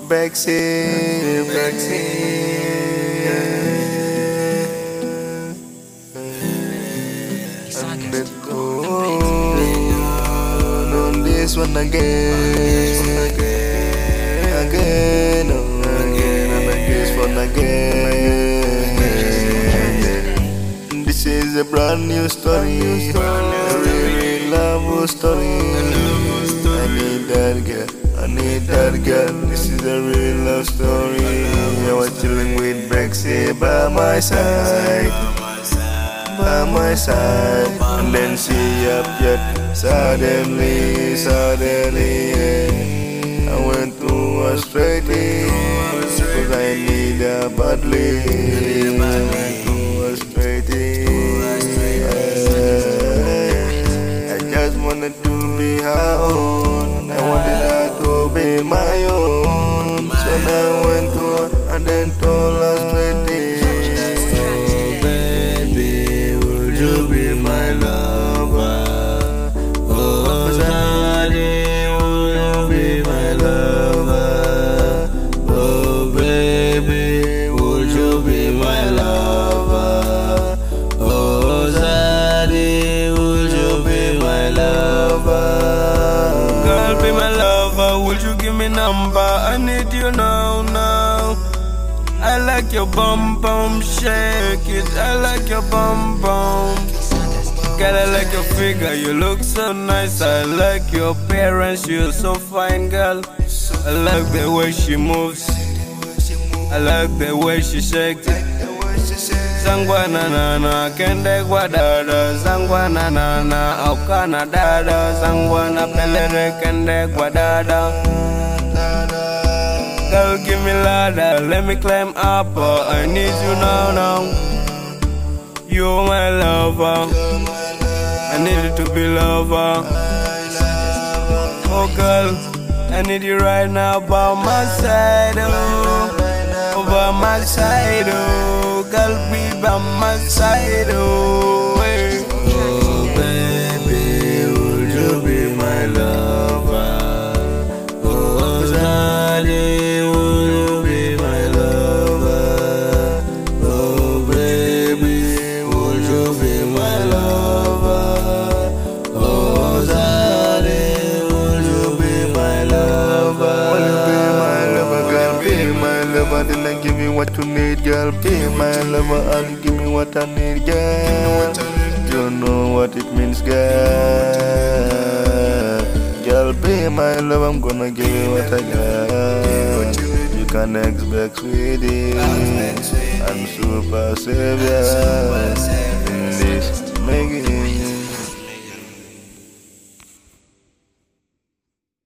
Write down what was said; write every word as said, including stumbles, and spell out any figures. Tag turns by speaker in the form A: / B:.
A: Brexit, Brexit. And let's go on this one again, again, oh, again, and this one again. This is a brand new story, a real love story. I need that girl, I need that girl. This is a real love story. I was chilling with Brexit by my side, by my side, and then she appeared suddenly, suddenly. Yeah. I went to Australia because I need her badly. I went to Australia. I just wanted to be her own. I wanted her to be my own. So I went to her and then told her straight. My lover, oh Zaddy, will you be my lover? Oh baby, would you be my lover? Oh Zaddy, would you be my lover? Girl, be my lover, would you give me number? I need you now, now. I like your bum bum, shake it. I like your bum bum. Girl, I like your figure, you look so nice. I like your parents, you're so fine, girl. I like the way she moves, I like the way she shakes it. Zangwana nana, kende guadada. Zangwana nana, aukana dada. Zangwana pelere, kende guadada. Girl, give me ladder, let me climb up. Oh, I need you now, now. You're my lover, I need you to be lover. Oh girl, I need you right now by my side, oh, by my side, oh. Girl, be by my side, oh, hey. Oh baby, would you be my lover? Oh darling, would you be my lover? Oh baby, would you be my lover? Then I give me what you need, girl. Be my lover and give me what I need, girl. You know what it means, girl. Girl, be my lover, I'm gonna give you what I got. You can expect sweetie and super savior in this making.